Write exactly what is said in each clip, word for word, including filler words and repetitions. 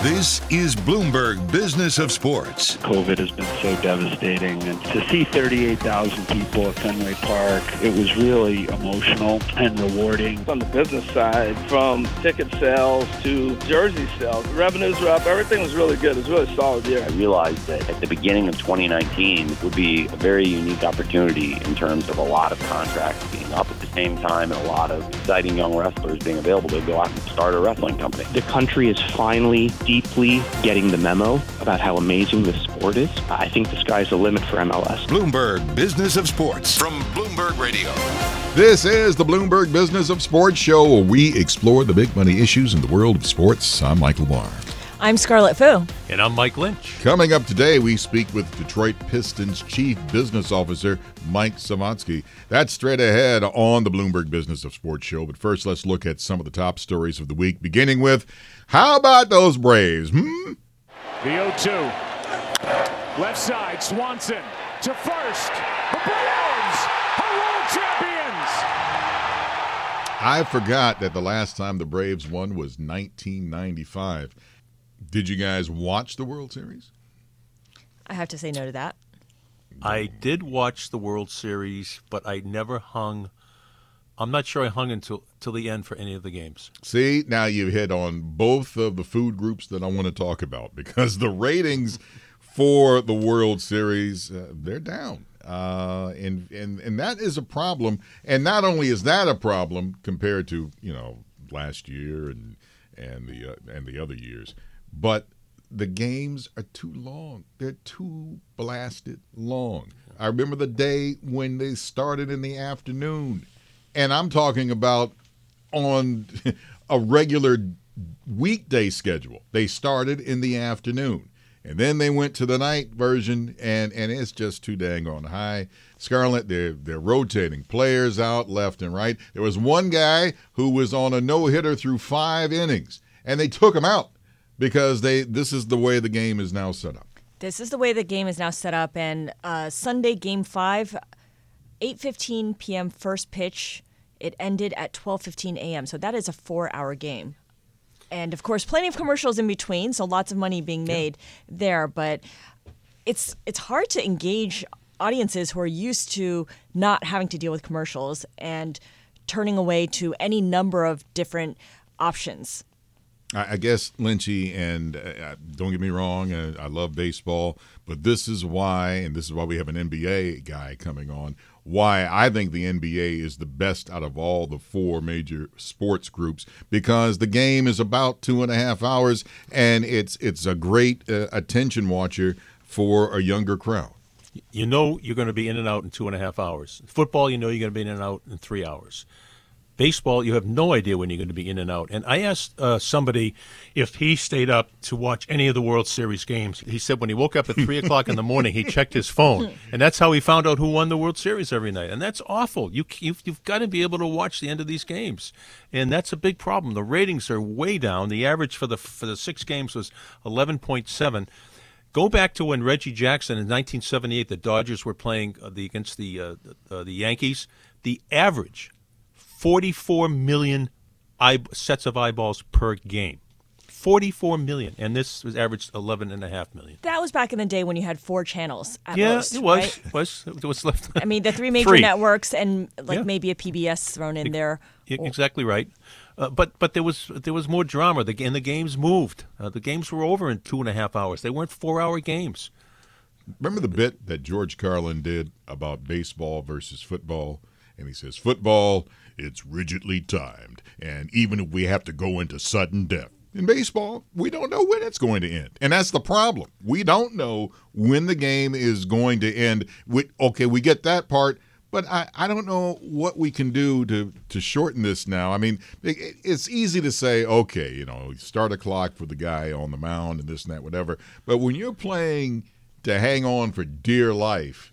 This is Bloomberg Business of Sports. COVID has been so devastating, and to see thirty-eight thousand people at Fenway Park, it was really emotional and rewarding. On the business side, from ticket sales to jersey sales, the revenues were up. Everything was really good. It was a really solid year. I realized that at the beginning of twenty nineteen would be a very unique opportunity in terms of a lot of contracts being up at the same time and a lot of exciting young wrestlers being available to go out and start a wrestling company. The country is finally deeply getting the memo about how amazing this sport is. I think the sky's the limit for M L S. Bloomberg Business of Sports from Bloomberg Radio. This is the Bloomberg Business of Sports show, where we explore the big money issues in the world of sports. I'm Michael Barr. I'm Scarlett Fu. And I'm Mike Lynch. Coming up today, we speak with Detroit Pistons Chief Business Officer Mike Savansky. That's straight ahead on the Bloomberg Business of Sports show. But first, let's look at some of the top stories of the week, beginning with, how about those Braves? Hmm? The oh two. Left side, Swanson to first. The Braves are world champions. I forgot that the last time the Braves won was nineteen ninety-five. Did you guys watch the World Series? I have to say no to that. I did watch the World Series, but I never hung. I'm not sure I hung until till the end for any of the games. See, now you've hit on both of the food groups that I want to talk about, because the ratings for the World Series, uh, they're down. Uh, and, and, and that is a problem. And not only is that a problem compared to, you know, last year and and the uh, and the other years, but the games are too long. They're too blasted long. I remember the day when they started in the afternoon, and I'm talking about on a regular weekday schedule. They started in the afternoon, and then they went to the night version, and, and it's just too dang on high. Scarlett, they're, they're rotating players out left and right. There was one guy who was on a no-hitter through five innings, and they took him out because they this is the way the game is now set up. This is the way the game is now set up, and uh, Sunday Game five, eight fifteen p.m. first pitch. It ended at twelve fifteen a.m., so that is a four-hour game. And, of course, plenty of commercials in between, so lots of money being made yeah. there. But it's it's hard to engage audiences who are used to not having to deal with commercials and turning away to any number of different options. I guess, Lynchy, and uh, don't get me wrong, uh, I love baseball, but this is why, and this is why we have an N B A guy coming on, why I think the N B A is the best out of all the four major sports groups, because the game is about two and a half hours, and it's it's a great uh, attention watcher for a younger crowd. You know you're going to be in and out in two and a half hours. Football, you know you're going to be in and out in three hours. Baseball, you have no idea when you're going to be in and out. And I asked uh, somebody if he stayed up to watch any of the World Series games. He said when he woke up at three o'clock in the morning, he checked his phone. And that's how he found out who won the World Series every night. And that's awful. You, you've, you've got to be able to watch the end of these games. And that's a big problem. The ratings are way down. The average for the for the six games was eleven point seven. Go back to when Reggie Jackson in nineteen seventy-eight, the Dodgers were playing the, against the, uh, the, the Yankees. The average forty-four million eye, sets of eyeballs per game. forty-four million, and this was averaged eleven and a half million. That was back in the day when you had four channels at yeah, most, it was. right? It was. It was left. I mean, the three major three. networks and like yeah. maybe a P B S thrown in there. Exactly right. Uh, but but there was there was more drama. The and the games moved. Uh, the games were over in two and a half hours. They weren't four-hour games. Remember the bit that George Carlin did about baseball versus football? And he says, football, it's rigidly timed, and even if we have to go into sudden death. In baseball, we don't know when it's going to end. And that's the problem. We don't know when the game is going to end. We, okay, we get that part, but I, I don't know what we can do to, to shorten this now. I mean, it, it's easy to say, okay, you know, start a clock for the guy on the mound and this and that, whatever. But when you're playing to hang on for dear life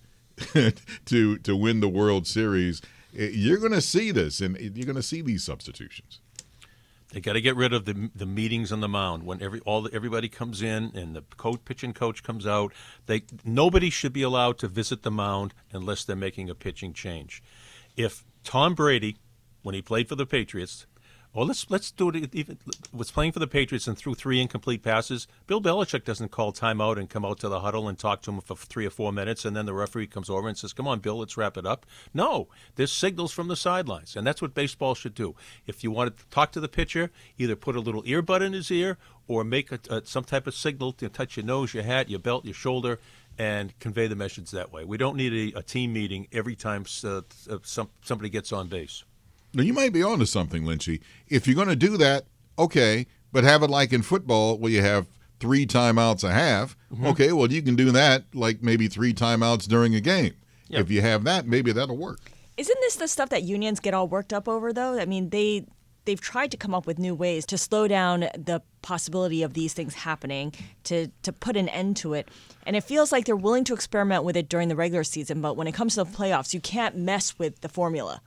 to to win the World Series, you're going to see this, and you're going to see these substitutions. They got to get rid of the the meetings on the mound when every all the, everybody comes in and the coach, pitching coach comes out. They nobody should be allowed to visit the mound unless they're making a pitching change. If Tom Brady, when he played for the Patriots, Well, let's let's do it. Even was playing for the Patriots and threw three incomplete passes. Bill Belichick doesn't call timeout and come out to the huddle and talk to him for three or four minutes, and then the referee comes over and says, "Come on, Bill, let's wrap it up." No, there's signals from the sidelines, and that's what baseball should do. If you want to talk to the pitcher, either put a little earbud in his ear or make a, a, some type of signal to touch your nose, your hat, your belt, your shoulder, and convey the message that way. We don't need a, a team meeting every time uh, some, somebody gets on base. Now, you might be onto something, Lynchy. If you're going to do that, okay, but have it like in football where you have three timeouts a half. Mm-hmm. Okay, well, you can do that like maybe three timeouts during a game. Yep. If you have that, maybe that'll work. Isn't this the stuff that unions get all worked up over, though? I mean, they, they've tried to come up with new ways to slow down the possibility of these things happening, to, to put an end to it. And it feels like they're willing to experiment with it during the regular season, but when it comes to the playoffs, you can't mess with the formula.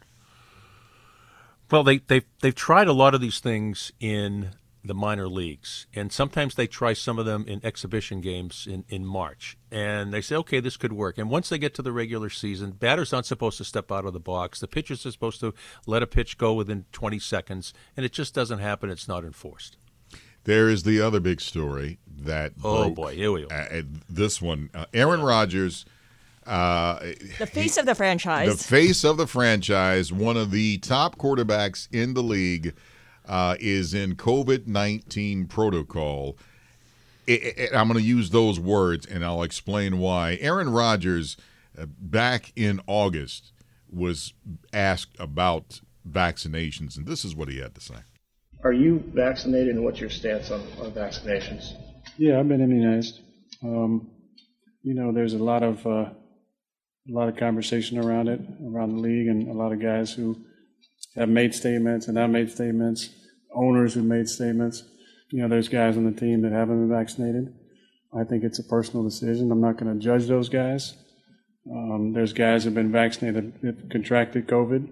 Well, they, they've, they've tried a lot of these things in the minor leagues, and sometimes they try some of them in exhibition games in, in March. And they say, okay, this could work. And once they get to the regular season, batters aren't supposed to step out of the box. The pitchers are supposed to let a pitch go within twenty seconds, and it just doesn't happen. It's not enforced. There is the other big story that Oh, broke, boy, here we go. Uh, this one, uh, Aaron Rodgers. Uh, the face he, of the franchise. The face of the franchise, one of the top quarterbacks in the league, uh, is in COVID nineteen protocol. It, it, I'm going to use those words, and I'll explain why. Aaron Rodgers, uh, back in August, was asked about vaccinations, and this is what he had to say. Are you vaccinated, and what's your stance on, on vaccinations? Yeah, I've been immunized. Um, you know, there's a lot of uh, a lot of conversation around it, around the league, and a lot of guys who have made statements and I've made statements, owners who made statements. You know, there's guys on the team that haven't been vaccinated. I think it's a personal decision. I'm not going to judge those guys. Um, there's guys who have been vaccinated that contracted COVID.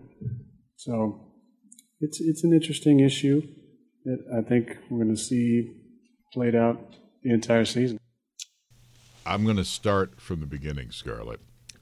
So it's it's an interesting issue that I think we're going to see played out the entire season. I'm going to start from the beginning, Scarlett.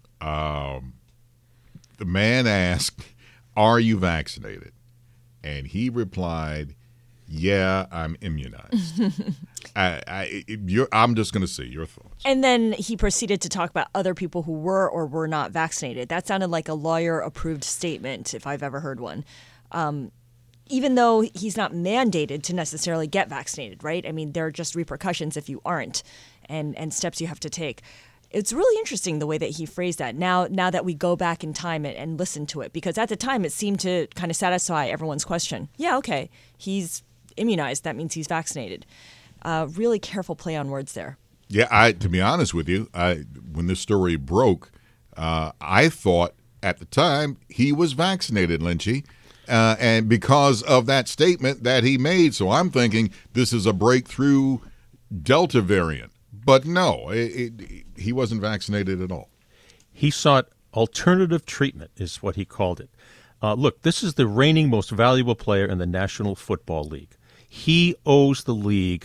Um, the man asked, "Are you vaccinated?" And he replied, "Yeah, I'm immunized." I, I, you're, I'm just going to see your thoughts. And then he proceeded to talk about other people who were or were not vaccinated. That sounded like a lawyer-approved statement, if I've ever heard one. Um, even though he's not mandated to necessarily get vaccinated, right? I mean, there are just repercussions if you aren't, and, and steps you have to take. It's really interesting the way that he phrased that now now that we go back in time and, and listen to it, because at the time it seemed to kind of satisfy everyone's question. Yeah, okay, he's immunized. That means he's vaccinated. Uh, really careful play on words there. Yeah, I to be honest with you, I when this story broke, uh, I thought at the time he was vaccinated, Lynchy, uh, and because of that statement that he made. So I'm thinking this is a breakthrough Delta variant. But no, it, it, he wasn't vaccinated at all. He sought alternative treatment, is what he called it. Uh, look, this is the reigning most valuable player in the National Football League. He owes the league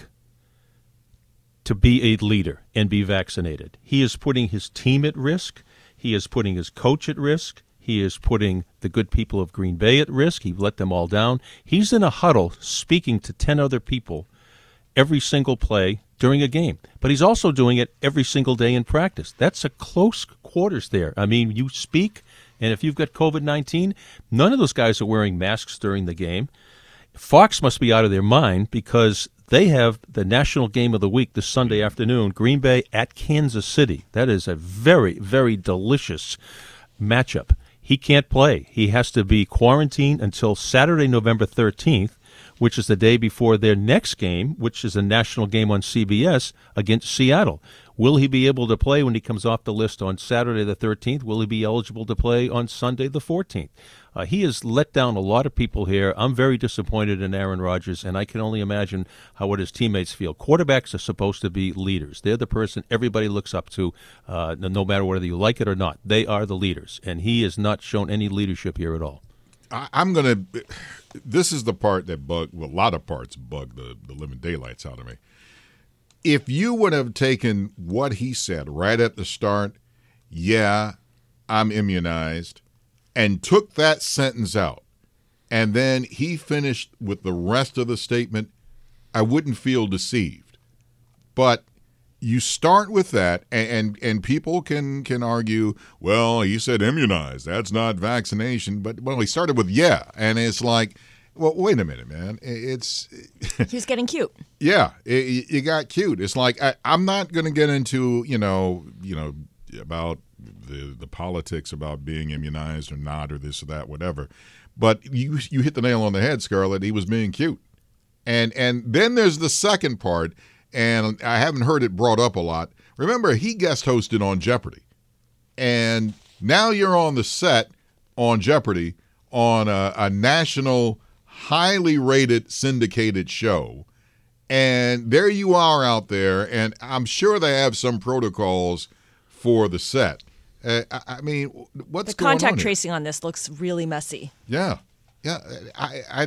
to be a leader and be vaccinated. He is putting his team at risk. He is putting his coach at risk. He is putting the good people of Green Bay at risk. He let them all down. He's in a huddle speaking to ten other people every single play during a game. But he's also doing it every single day in practice. That's a close quarters there. I mean, you speak, and if you've got COVID nineteen, none of those guys are wearing masks during the game. Fox must be out of their mind because they have the national game of the week this Sunday afternoon, Green Bay at Kansas City. That is a very, very delicious matchup. He can't play. He has to be quarantined until Saturday, November thirteenth, which is the day before their next game, which is a national game on C B S against Seattle. Will he be able to play when he comes off the list on Saturday the thirteenth? Will he be eligible to play on Sunday the fourteenth? Uh, he has let down a lot of people here. I'm very disappointed in Aaron Rodgers, and I can only imagine how what his teammates feel. Quarterbacks are supposed to be leaders. They're the person everybody looks up to, uh, no matter whether you like it or not. They are the leaders, and he has not shown any leadership here at all. I, I'm going to – this is the part that bug – well, a lot of parts bug the, the living daylights out of me. If you would have taken what he said right at the start, yeah, I'm immunized, and took that sentence out And then he finished with the rest of the statement, I wouldn't feel deceived. But you start with that, and, and, and people can, can argue, well, he said immunized. That's not vaccination. But, well, he started with yeah. And it's like, well, wait a minute, man. It's he was getting cute. Yeah, it, you got cute. It's like I, I'm not going to get into you know you know about the the politics about being immunized or not or this or that whatever. But you you hit the nail on the head, Scarlett. He was being cute, and and then there's the second part, and I haven't heard it brought up a lot. Remember, he guest hosted on Jeopardy, and now you're on the set on Jeopardy on a, a national, highly rated, syndicated show, and there you are out there, and I'm sure they have some protocols for the set. Uh, I, I mean, what's the going on contact here? tracing on this looks really messy. Yeah, yeah. I, I,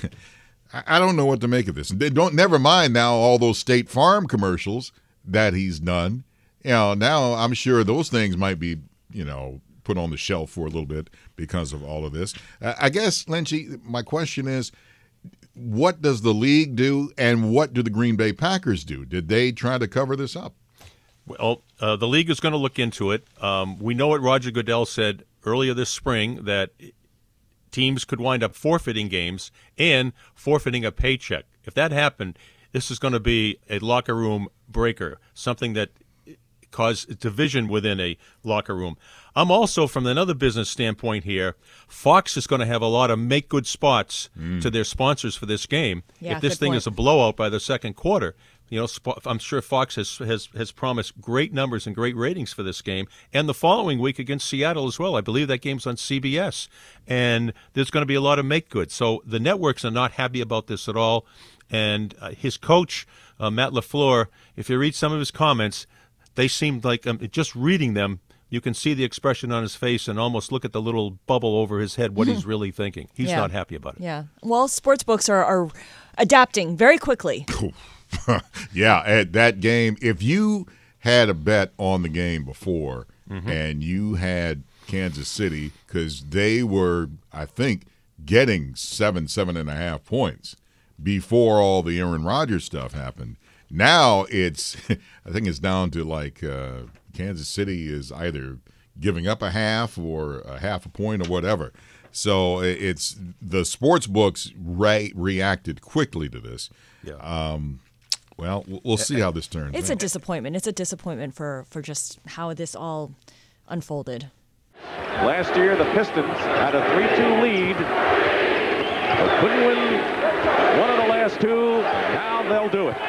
I don't know what to make of this. They don't. Never mind now all those State Farm commercials that he's done. You know, now I'm sure those things might be, you know, put on the shelf for a little bit because of all of this. Uh, I guess, Lynchy, my question is, what does the league do, and what do the Green Bay Packers do? Did they try to cover this up? Well, uh, the league is going to look into it. Um, we know what Roger Goodell said earlier this spring, that teams could wind up forfeiting games and forfeiting a paycheck. If that happened, this is going to be a locker room breaker, something that cause division within a locker room. I'm also, from another business standpoint here, Fox is going to have a lot of make-good spots mm. to their sponsors for this game. Yeah, if this thing point. is a blowout by the second quarter, you know, I'm sure Fox has, has has promised great numbers and great ratings for this game, and the following week against Seattle as well. I believe that game's on C B S, and there's going to be a lot of make-good. So the networks are not happy about this at all, and uh, his coach, uh, Matt LaFleur, if you read some of his comments, they seemed like, um, just reading them, you can see the expression on his face and almost look at the little bubble over his head, what he's really thinking. He's Yeah. not happy about it. Yeah. Well, sports books are, are adapting very quickly. Yeah, at that game, if you had a bet on the game before mm-hmm. and you had Kansas City, because they were, I think, getting seven, seven and a half points before all the Aaron Rodgers stuff happened. Now it's, I think it's down to like uh, Kansas City is either giving up a half or a half a point or whatever. So it's the sports books re- reacted quickly to this. Yeah. Um, well, we'll see how this turns It's out. a disappointment. It's a disappointment for, for just how this all unfolded. Last year, the Pistons had a three two lead, but couldn't win one of the last two. Now they'll do it.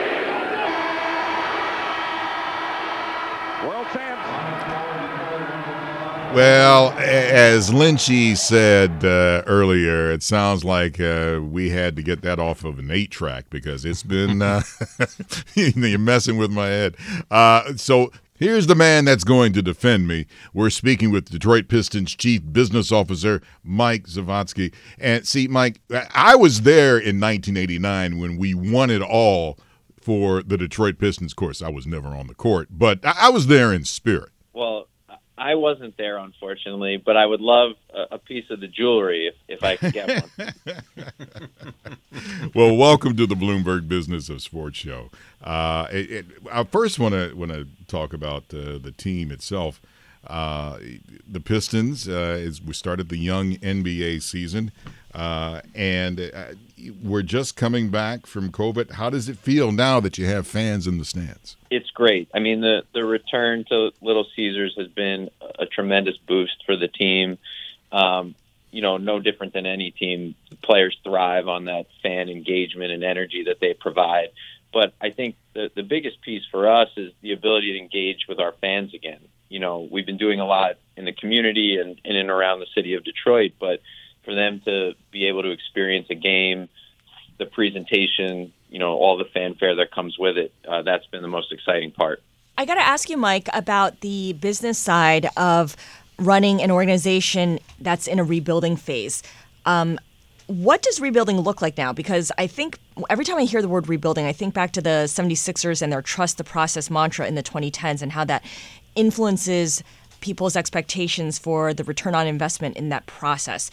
World champs. Well, as Lynchy said uh, earlier, it sounds like uh, we had to get that off of an eight track because it's been uh, you're messing with my head. Uh, so here's the man that's going to defend me. We're speaking with Detroit Pistons Chief Business Officer Mike Zavotsky. And see, Mike, I was there in nineteen eighty-nine when we won it all for the Detroit Pistons. Of course, I was never on the court, but I was there in spirit. Well, I wasn't there, unfortunately, but I would love a, a piece of the jewelry if, if I could get one. Well, welcome to the Bloomberg Business of Sports show. Uh, it, it, I first want to want to talk about uh, the team itself. Uh, the Pistons, uh, is we started the young N B A season, uh, and uh, we're just coming back from COVID. How does it feel now that you have fans in the stands? It's great. I mean, the, the return to Little Caesars has been a tremendous boost for the team. Um, you know, no different than any team. Players thrive on that fan engagement and energy that they provide. But I think the, the biggest piece for us is the ability to engage with our fans again. You know, we've been doing a lot in the community and in and around the city of Detroit, but for them to be able to experience a game, the presentation, you know, all the fanfare that comes with it, uh, that's been the most exciting part. I got to ask you, Mike, about the business side of running an organization that's in a rebuilding phase. Um, what does rebuilding look like now? Because I think every time I hear the word rebuilding, I think back to the seventy-sixers and their trust the process mantra in the twenty tens and how that influences people's expectations for the return on investment in that process.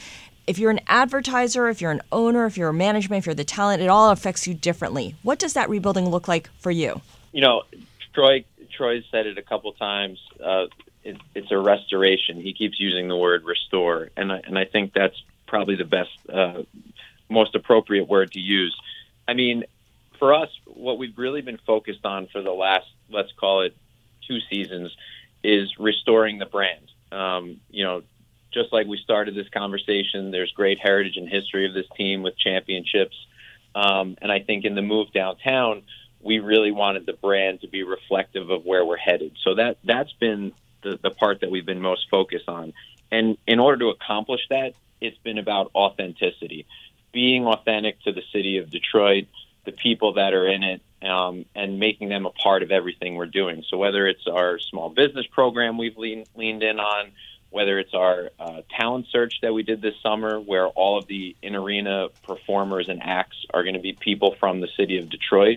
if you're an advertiser, if you're an owner, if you're a management, if you're the talent, it all affects you differently. What does that rebuilding look like for you? You know, Troy Troy's said it a couple times. Uh, it, it's a restoration. He keeps using the word restore, and I, and I think that's probably the best, uh, most appropriate word to use. I mean, for us, what we've really been focused on for the last, let's call it, two seasons, is restoring the brand. Um, you know, just like we started this conversation, there's great heritage and history of this team with championships. Um, and I think in the move downtown, we really wanted the brand to be reflective of where we're headed. So that, that's been the, the part that we've been most focused on. And in order to accomplish that, it's been about authenticity, being authentic to the city of Detroit, the people that are in it, um, and making them a part of everything we're doing. So whether it's our small business program we've lean, leaned in on, whether it's our uh, talent search that we did this summer, where all of the in-arena performers and acts are going to be people from the city of Detroit,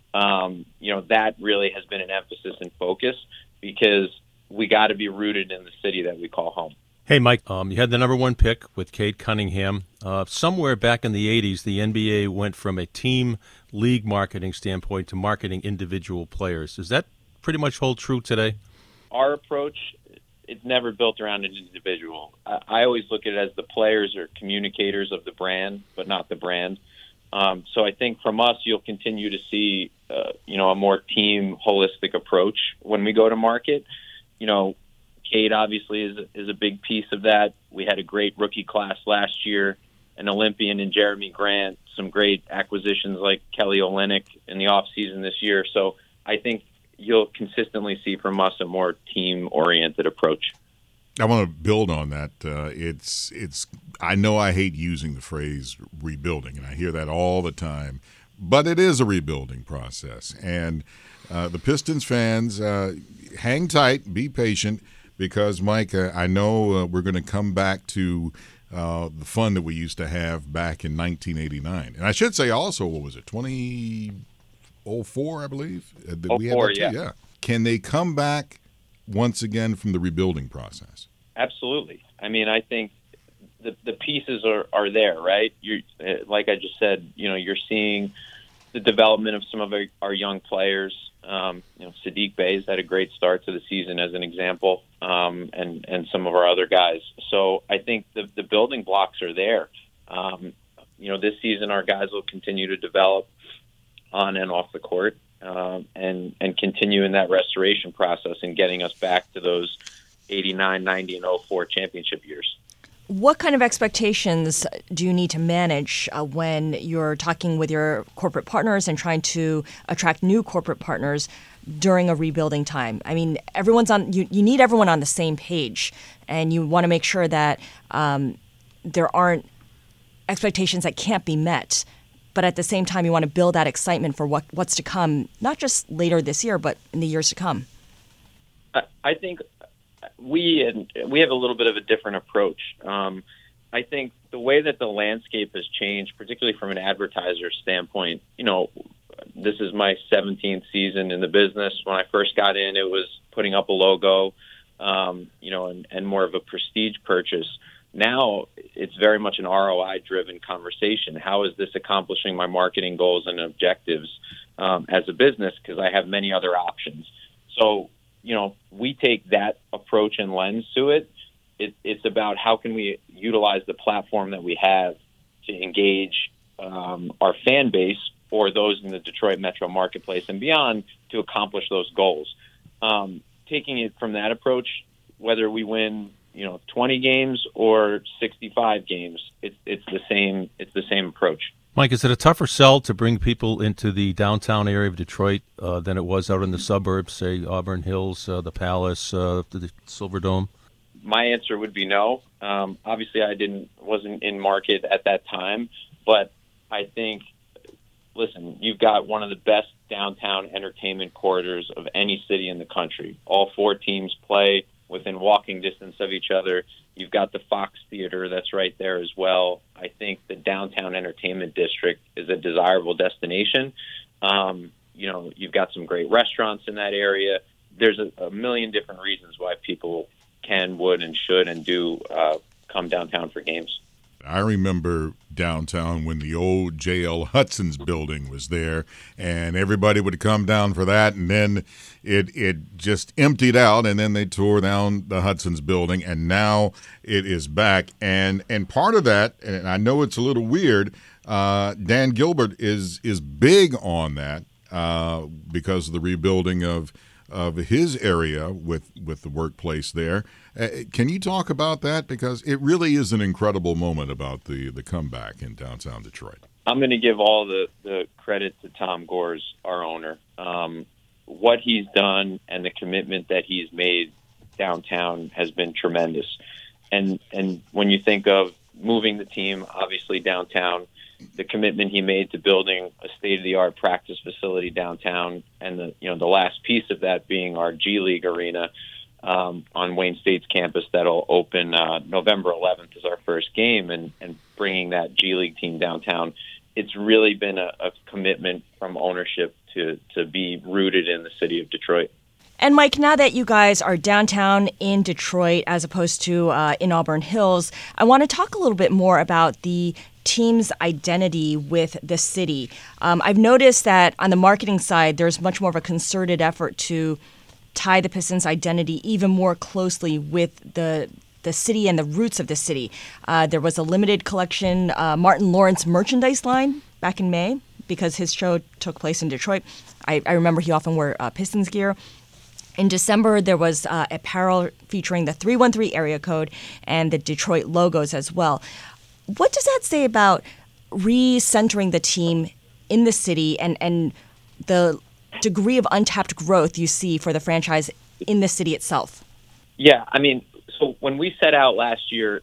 um, you know, that really has been an emphasis and focus, because we got to be rooted in the city that we call home. Hey, Mike, um, you had the number one pick with Cade Cunningham. Uh, somewhere back in the eighties, the N B A went from a team league marketing standpoint to marketing individual players. Does that pretty much hold true today? Our approach, it's never built around an individual. I, I always look at it as the players are communicators of the brand, but not the brand. Um, so I think from us, you'll continue to see, uh, you know, a more team holistic approach when we go to market. You know, Cade obviously is is a big piece of that. We had a great rookie class last year, an Olympian in Jeremy Grant, some great acquisitions like Kelly Olynyk in the offseason this year. So I think you'll consistently see from us a more team-oriented approach. I want to build on that. Uh, it's it's. I know I hate using the phrase rebuilding, and I hear that all the time, but it is a rebuilding process. And uh, the Pistons fans, uh, hang tight, be patient, because, Mike, uh, I know uh, we're going to come back to uh, the fun that we used to have back in nineteen eighty-nine. And I should say also, what was it, twenty oh four, I believe? Uh, that we had oh four, that too? yeah. yeah. Can they come back once again from the rebuilding process? Absolutely. I mean, I think the the pieces are, are there, right? You like I just said, you know, you're seeing the development of some of our, our young players. Um, you know, Sadiq Bey's had a great start to the season as an example, um, and and some of our other guys. So I think the the building blocks are there. Um, you know, this season our guys will continue to develop on and off the court, um, and and continue in that restoration process and getting us back to those eighty-nine, ninety, and oh four championship years. What kind of expectations do you need to manage uh, when you're talking with your corporate partners and trying to attract new corporate partners during a rebuilding time? I mean, everyone's on. You, you need everyone on the same page, and you want to make sure that um, there aren't expectations that can't be met. But at the same time, you want to build that excitement for what, what's to come, not just later this year, but in the years to come. I think we and we have a little bit of a different approach. Um, I think the way that the landscape has changed, particularly from an advertiser standpoint, you know, this is my seventeenth season in the business. When I first got in, it was putting up a logo, um, you know, and, and more of a prestige purchase. Now it's very much an R O I-driven conversation. How is this accomplishing my marketing goals and objectives um, as a business? Because I have many other options. So, you know, we take that approach and lens to it. it. It's about how can we utilize the platform that we have to engage um, our fan base or those in the Detroit metro marketplace and beyond to accomplish those goals. Um, taking it from that approach, whether we win, you know, twenty games or sixty-five games, it's it's the same. It's the same approach. Mike, is it a tougher sell to bring people into the downtown area of Detroit uh, than it was out in the suburbs, say Auburn Hills, uh, the Palace, uh, the Silver Dome? My answer would be no. Um, obviously, I didn't wasn't in market at that time, but I think, listen, you've got one of the best downtown entertainment corridors of any city in the country. All four teams play within walking distance of each other. You've got the Fox Theater that's right there as well. I think the downtown entertainment district is a desirable destination. Um, you know, you've got some great restaurants in that area. There's a, a million different reasons why people can, would, and should and do uh, come downtown for games. I remember downtown when the old J L Hudson's building was there, and everybody would come down for that, and then it it just emptied out, and then they tore down the Hudson's building, and now it is back. And and part of that, and I know it's a little weird, uh, Dan Gilbert is is big on that uh, because of the rebuilding of of his area with, with the workplace there. Uh, can you talk about that? Because it really is an incredible moment about the, the comeback in downtown Detroit. I'm going to give all the, the credit to Tom Gores, our owner. Um, what he's done and the commitment that he's made downtown has been tremendous. And and when you think of moving the team, obviously downtown, the commitment he made to building a state-of-the-art practice facility downtown, and the you know the last piece of that being our G League arena um, on Wayne State's campus that'll open uh, November eleventh is our first game, and, and bringing that G League team downtown. It's really been a, a commitment from ownership to to be rooted in the city of Detroit. And Mike, now that you guys are downtown in Detroit as opposed to uh, in Auburn Hills, I want to talk a little bit more about the team's identity with the city. Um, I've noticed that on the marketing side, there's much more of a concerted effort to tie the Pistons' identity even more closely with the the city and the roots of the city. Uh, there was a limited collection uh, Martin Lawrence merchandise line back in May because his show took place in Detroit. I, I remember he often wore uh, Pistons gear. In December, there was uh, apparel featuring the three one three area code and the Detroit logos as well. What does that say about re-centering the team in the city and, and the degree of untapped growth you see for the franchise in the city itself? Yeah, I mean, so when we set out last year,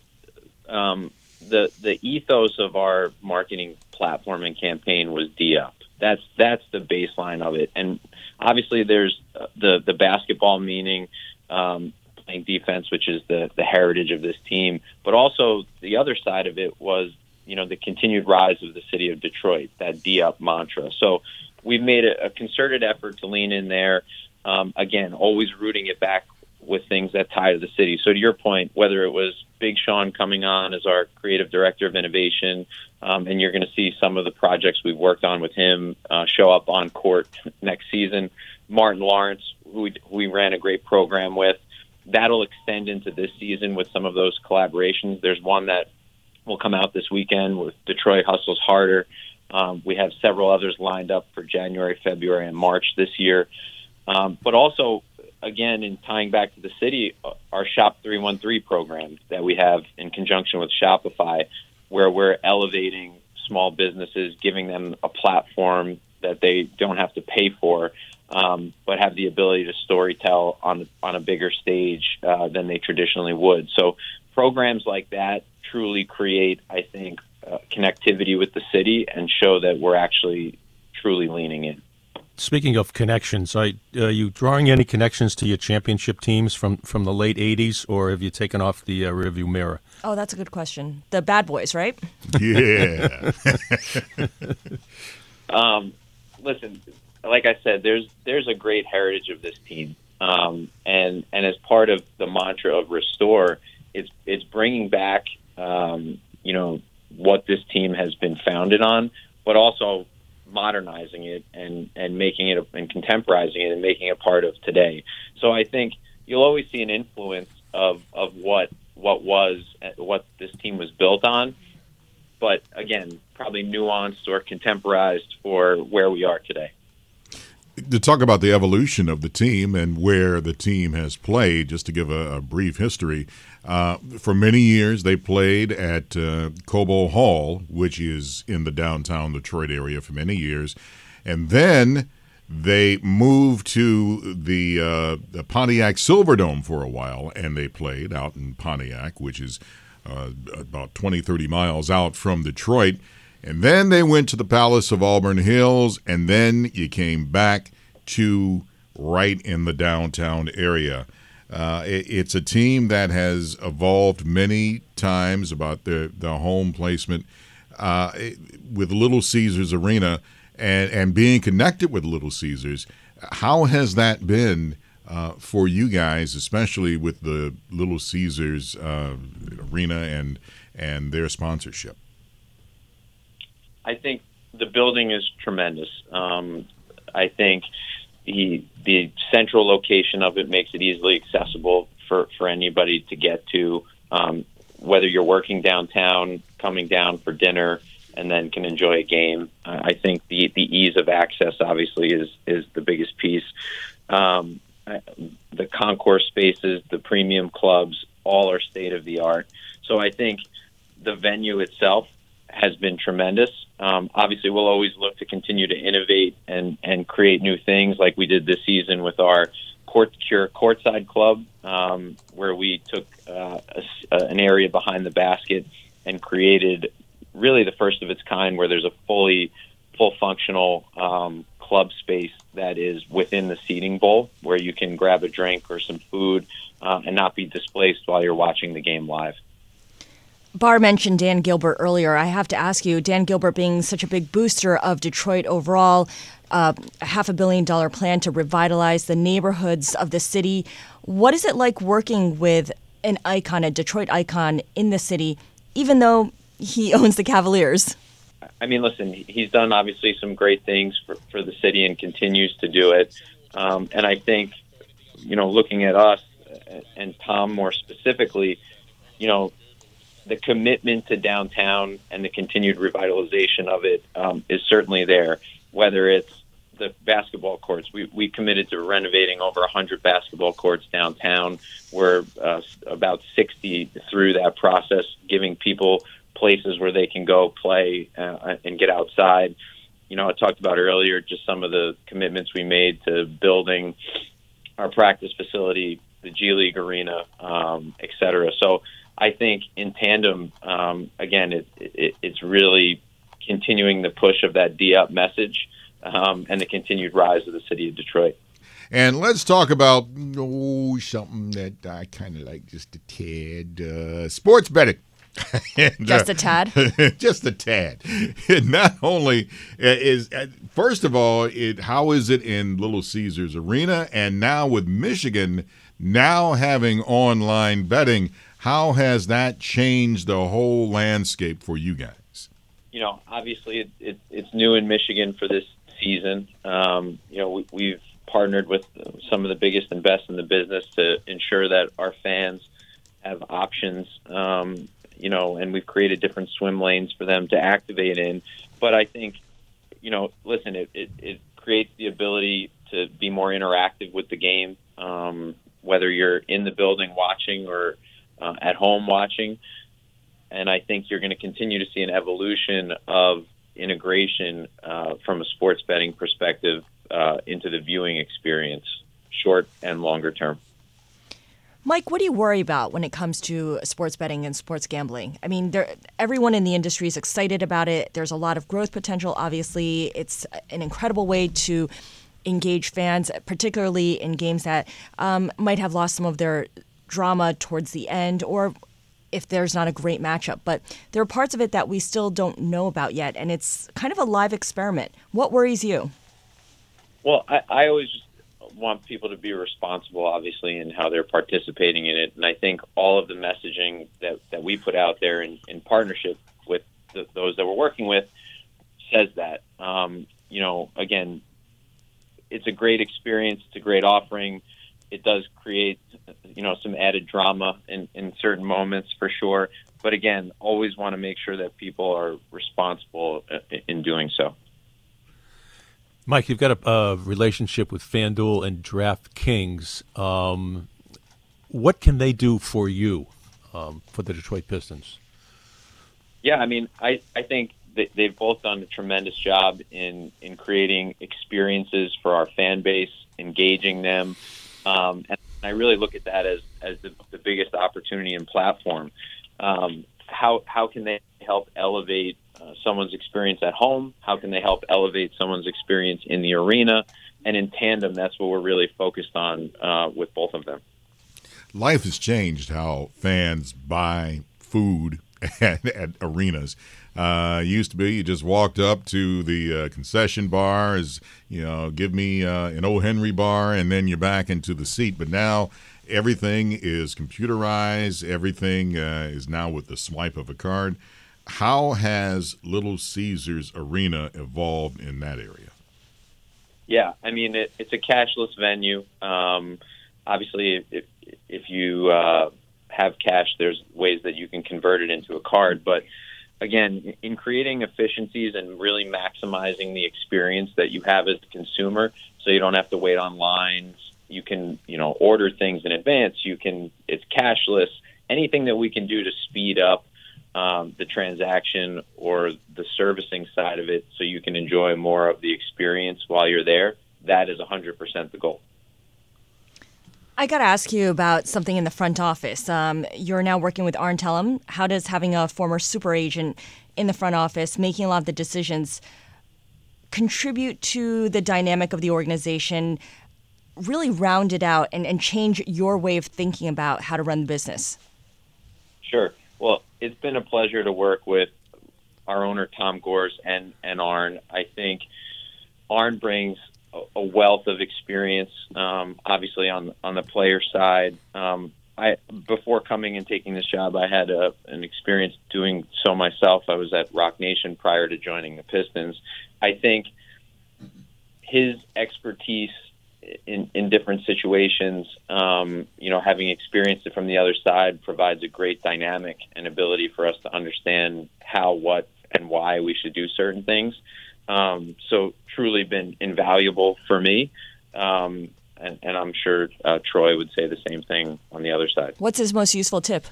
um, the the ethos of our marketing platform and campaign was D-Up. That's that's the baseline of it. And obviously there's the, the basketball meaning, um, playing defense, which is the, the heritage of this team. But also the other side of it was, you know, the continued rise of the city of Detroit, that D-Up mantra. So we've made a, a concerted effort to lean in there. Um, again, always rooting it back with things that tie to the city. So to your point, whether it was Big Sean coming on as our creative director of innovation, um, and you're going to see some of the projects we've worked on with him uh, show up on court next season. Martin Lawrence, who we, who we ran a great program with, that'll extend into this season with some of those collaborations. There's one that will come out this weekend with Detroit Hustles Harder. Um, we have several others lined up for January, February, and March this year. Um, but also, again, in tying back to the city, our Shop three one three program that we have in conjunction with Shopify, where we're elevating small businesses, giving them a platform that they don't have to pay for, um, but have the ability to storytell on on a bigger stage uh, than they traditionally would. So programs like that truly create, I think, uh, connectivity with the city and show that we're actually truly leaning in. Speaking of connections, are, are you drawing any connections to your championship teams from, from the late eighties, or have you taken off the uh, rearview mirror? Oh, that's a good question. The Bad Boys, right? Yeah. um, listen, like I said, there's there's a great heritage of this team, um, and and as part of the mantra of Restore, it's it's bringing back um, you know what this team has been founded on, but also modernizing it and, and making it and contemporizing it and making it part of today. So I think you'll always see an influence of, of what what was what this team was built on, but again, probably nuanced or contemporized for where we are today. To talk about the evolution of the team and where the team has played, just to give a, a brief history, uh, for many years they played at uh, Cobo Hall, which is in the downtown Detroit area for many years, and then they moved to the, uh, the Pontiac Silverdome for a while, and they played out in Pontiac, which is uh, about twenty, thirty miles out from Detroit. And then they went to the Palace of Auburn Hills, and then you came back to right in the downtown area. Uh, it, it's a team that has evolved many times about the, the home placement uh, it, with Little Caesars Arena and, and being connected with Little Caesars. How has that been uh, for you guys, especially with the Little Caesars uh, arena and and their sponsorship? I think the building is tremendous. Um, I think the the central location of it makes it easily accessible for, for anybody to get to, um, whether you're working downtown, coming down for dinner, and then can enjoy a game. Uh, I think the, the ease of access obviously is, is the biggest piece. Um, the concourse spaces, the premium clubs, all are state-of-the-art. So I think the venue itself has been tremendous. Um, obviously, we'll always look to continue to innovate and, and create new things like we did this season with our Court Cure Courtside Club, um, where we took uh, a, an area behind the basket and created really the first of its kind where there's a fully full functional um, club space that is within the seating bowl where you can grab a drink or some food uh, and not be displaced while you're watching the game live. Bar mentioned Dan Gilbert earlier. I have to ask you, Dan Gilbert being such a big booster of Detroit overall, uh, a half a billion dollar plan to revitalize the neighborhoods of the city. What is it like working with an icon, a Detroit icon in the city, even though he owns the Cavaliers? I mean, listen, he's done obviously some great things for, for the city and continues to do it. Um, and I think, you know, looking at us and Tom more specifically, you know, the commitment to downtown and the continued revitalization of it um, is certainly there, whether it's the basketball courts. We, we committed to renovating over one hundred basketball courts downtown. We're uh, about sixty through that process, giving people places where they can go play uh, and get outside. You know, I talked about earlier just some of the commitments we made to building our practice facility, the G League arena, um, et cetera. So I think in tandem, um, again, it, it, it's really continuing the push of that D-Up message um, and the continued rise of the city of Detroit. And let's talk about oh, something that I kind of like just a tad, uh, sports betting. and, just a tad? Uh, just a tad. It not only is, first of all, it how is it in Little Caesars Arena? And now with Michigan now having online betting, how has that changed the whole landscape for you guys? You know, obviously it, it, it's new in Michigan for this season. Um, you know, we, we've partnered with some of the biggest and best in the business to ensure that our fans have options, um, you know, and we've created different swim lanes for them to activate in. But I think, you know, listen, it, it, it creates the ability to be more interactive with the game, um, whether you're in the building watching or Uh, at home watching, and I think you're going to continue to see an evolution of integration uh, from a sports betting perspective uh, into the viewing experience, short and longer term. Mike, what do you worry about when it comes to sports betting and sports gambling? I mean, there, everyone in the industry is excited about it. There's a lot of growth potential, obviously. It's an incredible way to engage fans, particularly in games that um, might have lost some of their drama towards the end, or if there's not a great matchup. But there are parts of it that we still don't know about yet, and it's kind of a live experiment. What worries you? Well, I, I always just want people to be responsible, obviously, in how they're participating in it. And I think all of the messaging that, that we put out there in, in partnership with the, those that we're working with says that. Um, you know, again, it's a great experience. It's a great offering. It does create, you know, some added drama in, in certain moments for sure. But again, always want to make sure that people are responsible in doing so. Mike, you've got a, a relationship with FanDuel and DraftKings. Um, what can they do for you, um, for the Detroit Pistons? Yeah, I mean, I, I think that they've both done a tremendous job in, in creating experiences for our fan base, engaging them. Um, and I really look at that as, as the, the biggest opportunity and platform. Um, how how can they help elevate uh, someone's experience at home? How can they help elevate someone's experience in the arena? And in tandem, that's what we're really focused on uh, with both of them. Life has changed how fans buy food at, at arenas. Uh, used to be you just walked up to the uh, concession bars, you know, give me uh, an O. Henry bar, and then you're back into the seat. But now everything is computerized. Everything uh, is now with the swipe of a card. How has Little Caesars Arena evolved in that area? Yeah, I mean, it, it's a cashless venue. Um, obviously, if, if you uh, have cash, there's ways that you can convert it into a card. But again, in creating efficiencies and really maximizing the experience that you have as a consumer, so you don't have to wait on lines, you can, you know, order things in advance. You can, it's cashless. Anything that we can do to speed up um, the transaction or the servicing side of it, so you can enjoy more of the experience while you're there. That is one hundred percent the goal. I got to ask you about something in the front office. Um, you're now working with Arn Tellem. How does having a former super agent in the front office, making a lot of the decisions, contribute to the dynamic of the organization, really round it out and, and change your way of thinking about how to run the business? Sure. Well, it's been a pleasure to work with our owner, Tom Gores, and, and Arn. I think Arn brings a wealth of experience, um, obviously on on the player side. Um, I before coming and taking this job, I had a, an experience doing so myself. I was at Rock Nation prior to joining the Pistons. I think his expertise in, in different situations, um, you know, having experienced it from the other side, provides a great dynamic and ability for us to understand how, what, and why we should do certain things. Um, so truly been invaluable for me. Um, and, and I'm sure uh, Troy would say the same thing on the other side. What's his most useful tip?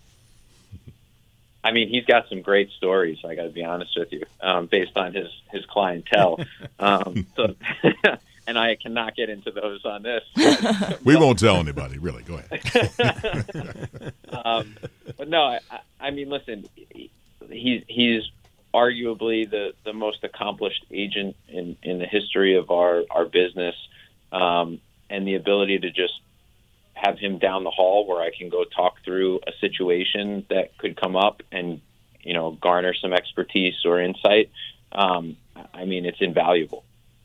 I mean, he's got some great stories, I got to be honest with you, um, based on his, his clientele. Um, so, and I cannot get into those on this. We won't tell anybody, really. Go ahead. um, but no, I, I mean, listen, he's, he's arguably the, the most accomplished agent in, in the history of our, our business, um, and the ability to just have him down the hall where I can go talk through a situation that could come up and, you know, garner some expertise or insight. Um, I mean, it's invaluable.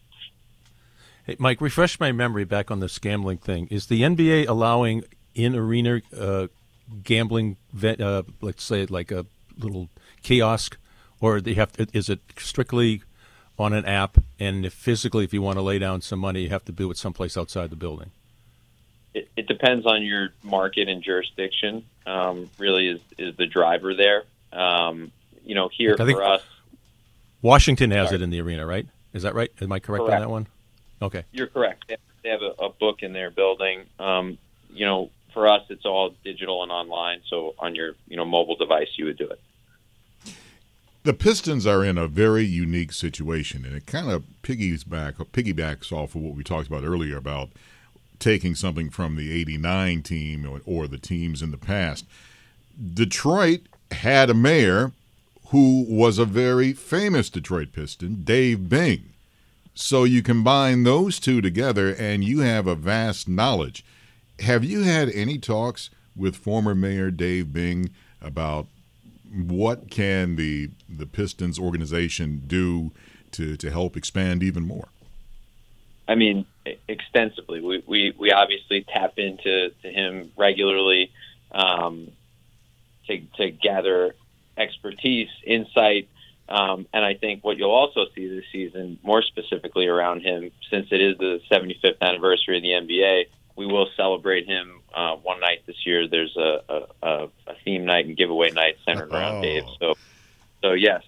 Hey, Mike, refresh my memory back on this gambling thing. Is the N B A allowing in-arena uh, gambling, uh, let's say like a little kiosk, or they have to, is it strictly on an app, and if physically, if you want to lay down some money, you have to do it someplace outside the building? It, it depends on your market and jurisdiction, um, really is, is the driver there. Um, you know, here I think for us. Washington has Sorry. it in the arena, right? Is that right? Am I correct, Correct. on that one? Okay. You're correct. They have, they have a, a book in their building. Um, you know, for us, it's all digital and online. So on your, you know, mobile device, you would do it. The Pistons are in a very unique situation, and it kind of piggies back, piggybacks off of what we talked about earlier about taking something from the eighty-nine team or, or the teams in the past. Detroit had a mayor who was a very famous Detroit Piston, Dave Bing. So you combine those two together, and you have a vast knowledge. Have you had any talks with former Mayor Dave Bing about what can the the Pistons organization do to, to help expand even more? I mean, extensively. We we, we obviously tap into to him regularly um, to to gather expertise, insight, um, and I think what you'll also see this season, more specifically around him, since it is the seventy-fifth anniversary of the N B A, we will celebrate him uh, one night this year. There's a, a, a theme night and giveaway night centered around oh. Dave. So, so yes.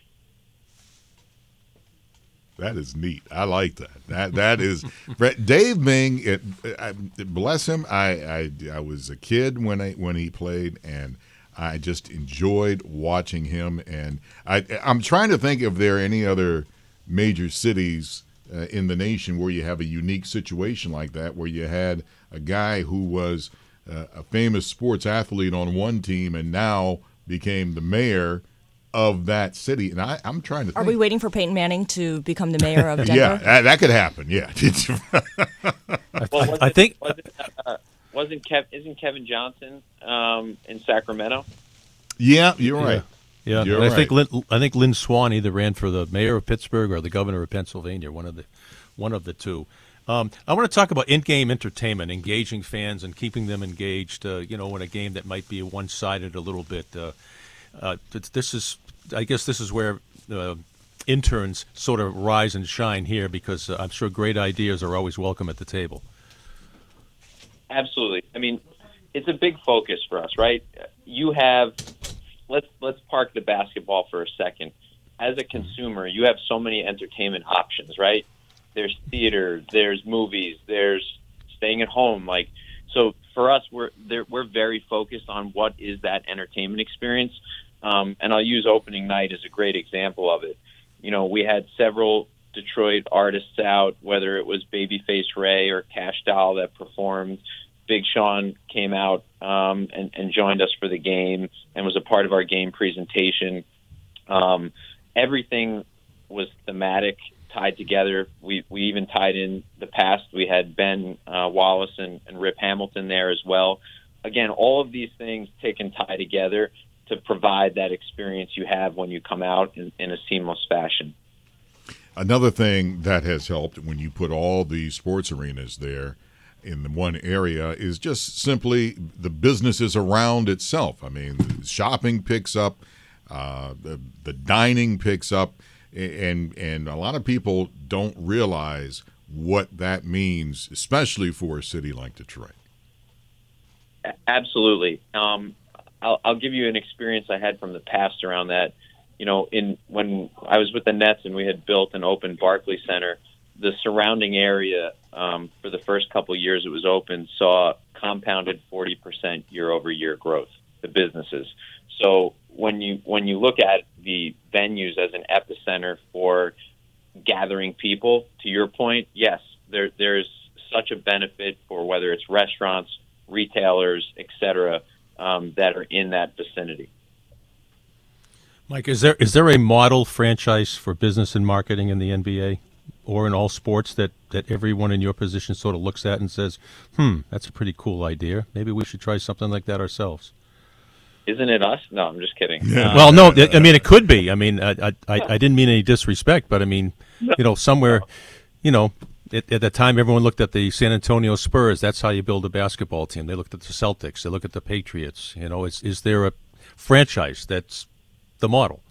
That is neat. I like that. That that is Dave Bing. It, I, bless him. I, I I was a kid when I when he played, and I just enjoyed watching him. And I I'm trying to think if there are any other major cities uh, in the nation where you have a unique situation like that, where you had a guy who was uh, a famous sports athlete on one team and now became the mayor of that city. And I, I'm trying to think. Are we waiting for Peyton Manning to become the mayor of Denver? Yeah, that, that could happen, yeah. Well, I think wasn't, uh, wasn't Kev, isn't Kevin Johnson um, in Sacramento? Yeah, you're right. Yeah, yeah. You're And I right. think Lynn, I think Lynn Swan either ran for the mayor of Pittsburgh or the governor of Pennsylvania. One of the one of the two. Um, I want to talk about in-game entertainment, engaging fans and keeping them engaged. Uh, you know, in a game that might be one-sided a little bit. Uh, uh, this is, I guess, this is where uh, interns sort of rise and shine here, because uh, I'm sure great ideas are always welcome at the table. Absolutely. I mean, it's a big focus for us, right? You have let's let's park the basketball for a second. As a consumer, you have so many entertainment options, right? There's theater, there's movies, there's staying at home. Like, so for us, we're there, we're very focused on what is that entertainment experience. Um, and I'll use opening night as a great example of it. You know, we had several Detroit artists out, whether it was Babyface Ray or Cash Doll that performed. Big Sean came out um, and, and joined us for the game and was a part of our game presentation. Um, everything was thematic, tied together. We we even tied in the past. We had Ben uh, Wallace and, and Rip Hamilton there as well. Again, all of these things taken tie together to provide that experience you have when you come out in, in a seamless fashion. Another thing that has helped when you put all the sports arenas there in the one area is just simply the businesses around itself. I mean, shopping picks up, uh, the, the dining picks up, and and a lot of people don't realize what that means, especially for a city like Detroit. Absolutely. Um, I'll, I'll give you an experience I had from the past around that. You know, in when I was with the Nets and we had built an open Barclays Center, the surrounding area um, for the first couple of years it was open saw compounded forty percent year over year growth, the businesses. So when you when you look at the venues as an epicenter for gathering people, to your point, yes, there there's such a benefit for whether it's restaurants, retailers, et cetera, um, that are in that vicinity. Mike, is there is there a model franchise for business and marketing in the N B A or in all sports that, that everyone in your position sort of looks at and says, hmm, that's a pretty cool idea. Maybe we should try something like that ourselves? Isn't it us? No, I'm just kidding. Yeah. Well, no, I mean, it could be. I mean, I, I, I didn't mean any disrespect, but I mean, you know, somewhere, you know, at, at the time everyone looked at the San Antonio Spurs. That's how you build a basketball team. They looked at the Celtics. They look at the Patriots. You know, is, is there a franchise that's the model?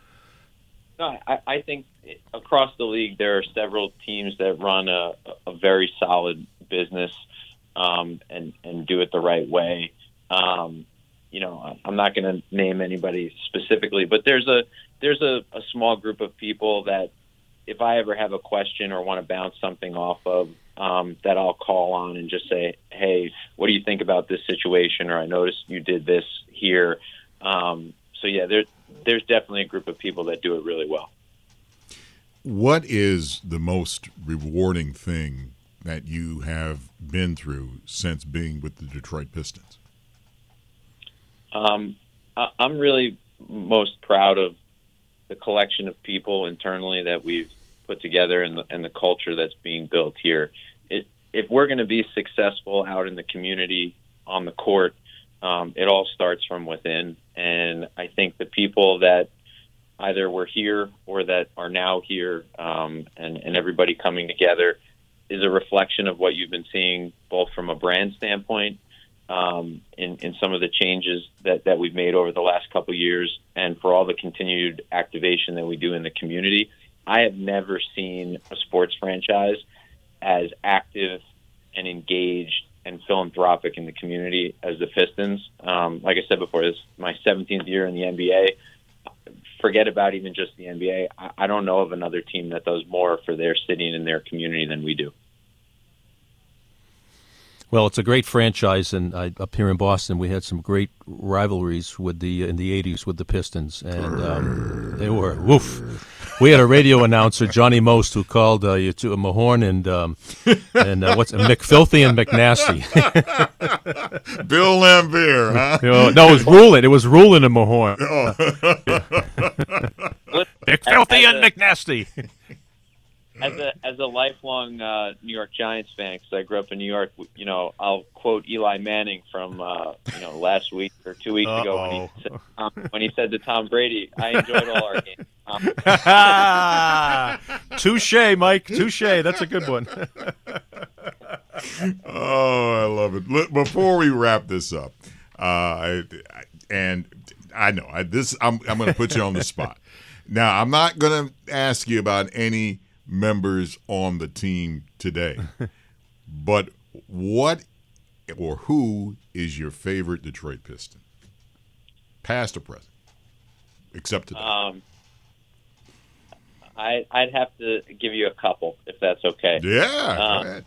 No, I, I think across the league there are several teams that run a, a very solid business um, and, and do it the right way. Um, you know, I'm not going to name anybody specifically, but there's a there's a, a small group of people that if I ever have a question or want to bounce something off of, um, that I'll call on and just say, hey, what do you think about this situation? Or I noticed you did this here. Um, so, yeah, there, there's definitely a group of people that do it really well. What is the most rewarding thing that you have been through since being with the Detroit Pistons? Um, I, I'm really most proud of the collection of people internally that we've put together and the, and the culture that's being built here. It, if we're going to be successful out in the community on the court, um, it all starts from within. And I think the people that either were here or that are now here um, and, and everybody coming together is a reflection of what you've been seeing both from a brand standpoint um, in, in some of the changes that, that we've made over the last couple of years and for all the continued activation that we do in the community. I have never seen a sports franchise as active and engaged and philanthropic in the community as the Pistons. Um, like I said before, this is my seventeenth year in the N B A. Forget about even just the N B A. I, I don't know of another team that does more for their city and in their community than we do. Well, it's a great franchise, and I, up here in Boston, we had some great rivalries with the in the eighties with the Pistons, and um, they were woof. We had a radio announcer, Johnny Most, who called uh, you to Mahorn and um, and uh, what's McFilthy and McNasty. Bill Lambier, huh? You know, no, it was Rulin. It was Rulin and Mahorn. Oh. McFilthy and McNasty. as a as a lifelong uh, New York Giants fan, because I grew up in New York, you know, I'll quote Eli Manning from uh, you know last week or two weeks Uh-oh. ago when he said, um, when he said to Tom Brady, "I enjoyed all our games." Um, Touche, Mike. Touche. That's a good one. Oh, I love it. Look, before we wrap this up, uh, I, I, and I know I, this, I'm, I'm going to put you on the spot. Now, I'm not going to ask you about any members on the team today, but what or who is your favorite Detroit Piston, past or present, except today? Um, I, I'd have to give you a couple, if that's okay. Yeah, um, go ahead.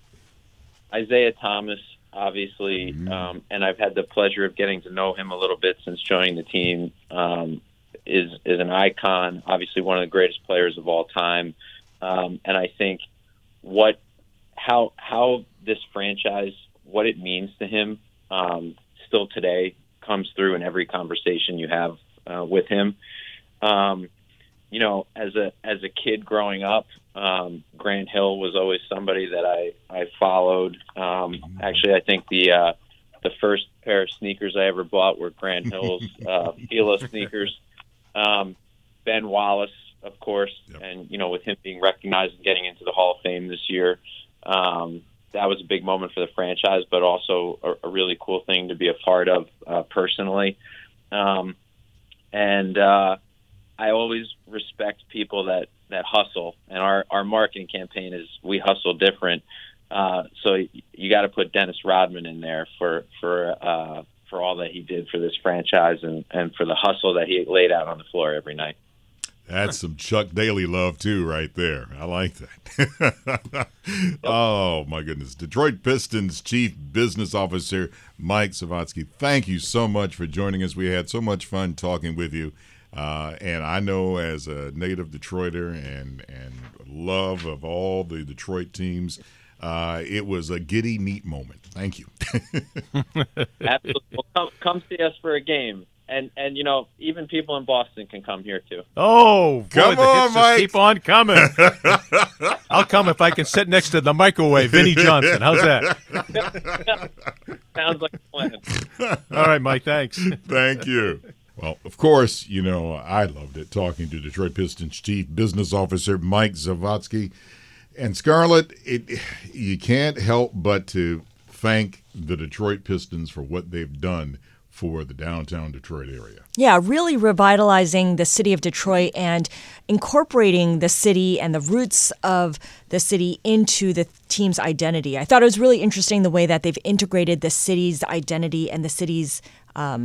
Isaiah Thomas, obviously, Mm-hmm. um, and I've had the pleasure of getting to know him a little bit since joining the team, um, is is an icon, obviously one of the greatest players of all time. Um, and I think what how how this franchise, what it means to him um, still today comes through in every conversation you have uh, with him. Um, you know, as a as a kid growing up, um, Grant Hill was always somebody that I, I followed. Um, actually, I think the uh, the first pair of sneakers I ever bought were Grant Hill's uh, Fila sneakers. Um, Ben Wallace, of course, yep. And you know, with him being recognized and getting into the Hall of Fame this year, um, that was a big moment for the franchise, but also a, a really cool thing to be a part of uh, personally. Um, and uh, I always respect people that, that hustle, and our, our marketing campaign is "We Hustle Different." Uh, so you, you got to put Dennis Rodman in there for for uh, for all that he did for this franchise and, and for the hustle that he laid out on the floor every night. That's some Chuck Daly love, too, right there. I like that. Oh, my goodness. Detroit Pistons Chief Business Officer Mike Zavadski, thank you so much for joining us. We had so much fun talking with you. Uh, and I know as a native Detroiter and, and love of all the Detroit teams, uh, it was a giddy, neat moment. Thank you. Absolutely. Well, come, come see us for a game. And, and you know, even people in Boston can come here, too. Oh, boy, come the on, hits Mike. Just keep on coming. I'll come if I can sit next to the microwave, Vinnie Johnson. How's that? Sounds like a plan. All right, Mike, thanks. Thank you. Well, of course, you know, I loved it talking to Detroit Pistons Chief Business Officer Mike Zavadski. And Scarlett, it, you can't help but to thank the Detroit Pistons for what they've done for the downtown Detroit area. Yeah, really revitalizing the city of Detroit and incorporating the city and the roots of the city into the team's identity. I thought it was really interesting the way that they've integrated the city's identity and the city's um,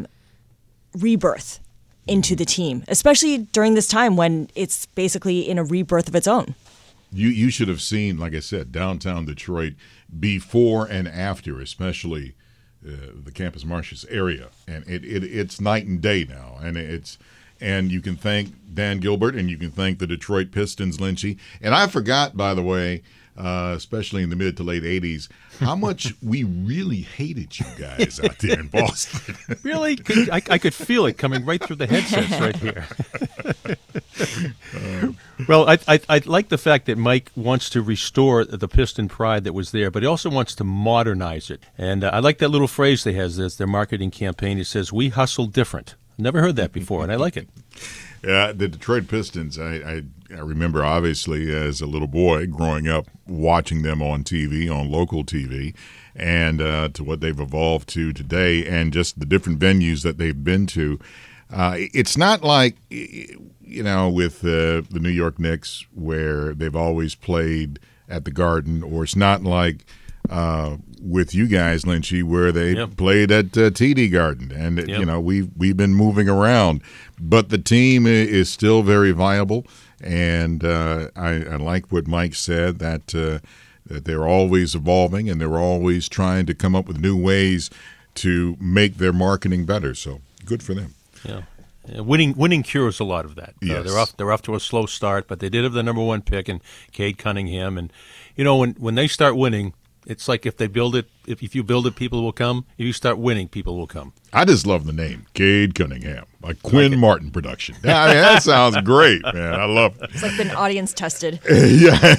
rebirth into the team, especially during this time when it's basically in a rebirth of its own. You you should have seen, like I said, downtown Detroit before and after, especially uh, the Campus Martius area, and it, it it's night and day now, and it's and you can thank Dan Gilbert and you can thank the Detroit Pistons, Lynchy. And I forgot, by the way, uh, especially in the mid to late eighties, how much we really hated you guys out there in Boston. Really? Could, I, I could feel it coming right through the headsets right here. uh, well, I, I, I like the fact that Mike wants to restore the Piston pride that was there, but he also wants to modernize it. And uh, I like that little phrase they has as their marketing campaign. It says, "We hustle different." Never heard that before, and I like it. Yeah, the Detroit Pistons, I, I, I remember obviously as a little boy growing up watching them on T V, on local T V, and uh, to what they've evolved to today and just the different venues that they've been to. Uh, it's not like, you know, with uh, the New York Knicks where they've always played at the Garden, or it's not like uh, with you guys, Lynchy, where they yep. played at uh, T D Garden. And, yep. you know, we've, we've been moving around. But the team is still very viable. And uh, I, I like what Mike said, that, uh, that they're always evolving and they're always trying to come up with new ways to make their marketing better. So good for them. Yeah. Yeah, winning winning cures a lot of that. Yes. Uh, they're off they're off to a slow start, but they did have the number one pick in Cade Cunningham. And, you know, when, when they start winning, It's like if they build it, if, if you build it, people will come. If you start winning, people will come. I just love the name, Cade Cunningham, a Quinn like Martin production. I mean, that sounds great, man. I love it. It's like been audience tested. Yeah.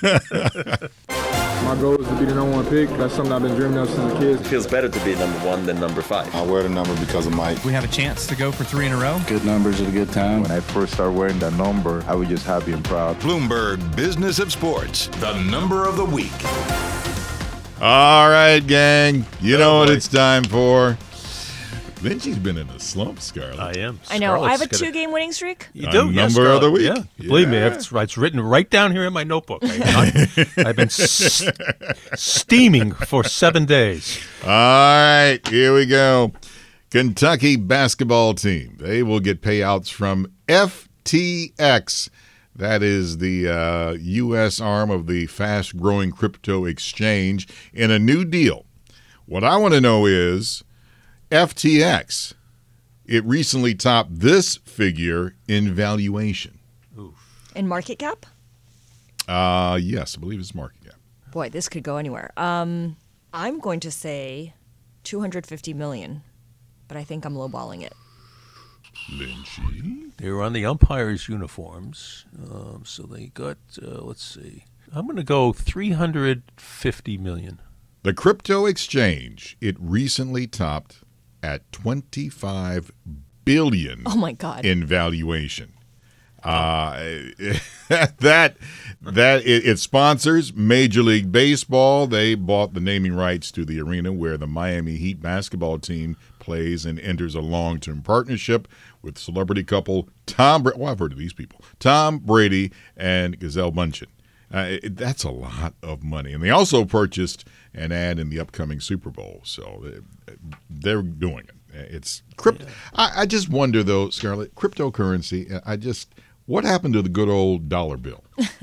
My goal is to be the number one pick. That's something I've been dreaming of since a kid. It feels better to be number one than number five. I wear the number because of Mike. We have a chance to go for three in a row. Good numbers at a good time. When I first started wearing that number, I was just happy and proud. Bloomberg Business of Sports, the number of the week. All right, gang. You oh, know what boy. it's time for. Lynchy's been in a slump, Scarlett. I am. I know. I have a Scarlett's two-game winning streak. You do, A yes, number of the Scarlett. week. Yeah. Yeah. Believe me, it's, it's written right down here in my notebook. I've, I've been s- steaming for seven days. All right, here we go. Kentucky basketball team. They will get payouts from F T X. That is the uh, U S arm of the fast-growing crypto exchange in a new deal. What I want to know is F T X. It recently topped this figure in valuation. In market cap? Uh, yes, I believe it's market cap. Boy, this could go anywhere. Um, I'm going to say two hundred fifty million dollars, but I think I'm lowballing it. Lynchy. They were on the umpires' uniforms, um, so they got, uh, let's see. I'm going to go three hundred fifty million dollars. The crypto exchange, it recently topped at twenty-five billion dollars Oh, my God. in valuation. Uh, that that it, it sponsors Major League Baseball. They bought the naming rights to the arena where the Miami Heat basketball team plays and enters a long-term partnership with celebrity couple Tom Brady. Well, I've heard of these people. Tom Brady and Gisele Bündchen. Uh, it, that's a lot of money. And they also purchased an ad in the upcoming Super Bowl. So they, they're doing it. It's crypto. Yeah. I, I just wonder, though, Scarlett, cryptocurrency, I just, what happened to the good old dollar bill?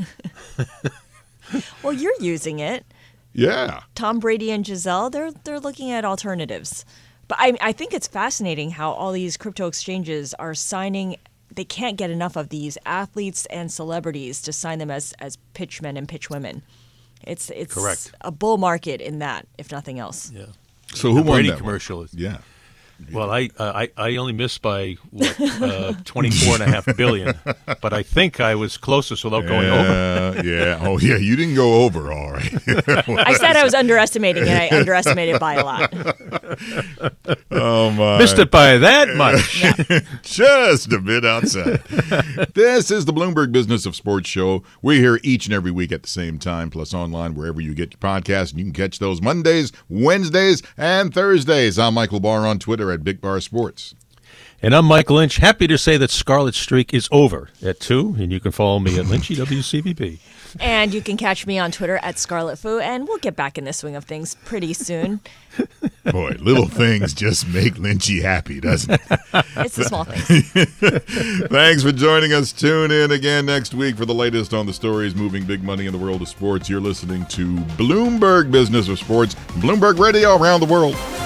Well, you're using it. Yeah. Tom Brady and Gisele, they're they're looking at alternatives. But I I think it's fascinating how all these crypto exchanges are signing. They can't get enough of these athletes and celebrities to sign them as, as pitchmen and pitchwomen. It's it's Correct. a bull market in that, if nothing else. Yeah. So who the won Brady that commercial one? is Yeah. Well, I uh, I I only missed by what uh, twenty-four and a half billion, but I think I was closest without going yeah, over. Yeah. Oh, yeah. You didn't go over. All right. I said I was underestimating, and I underestimated by a lot. Oh my! Missed it by that much. Yeah. Just a bit outside. This is the Bloomberg Business of Sports show. We're here each and every week at the same time, plus online wherever you get your podcasts. And you can catch those Mondays, Wednesdays, and Thursdays. I'm Michael Barr on Twitter at Big Bar Sports. And I'm Mike Lynch. Happy to say that Scarlett's streak is over at two, and you can follow me at Lynchy W C B P. And you can catch me on Twitter at Scarlett Fu, and we'll get back in the swing of things pretty soon. Boy, little things just make Lynchy happy, doesn't it? It's the small things. Thanks for joining us. Tune in again next week for the latest on the stories moving big money in the world of sports. You're listening to Bloomberg Business of Sports, Bloomberg Radio around the world.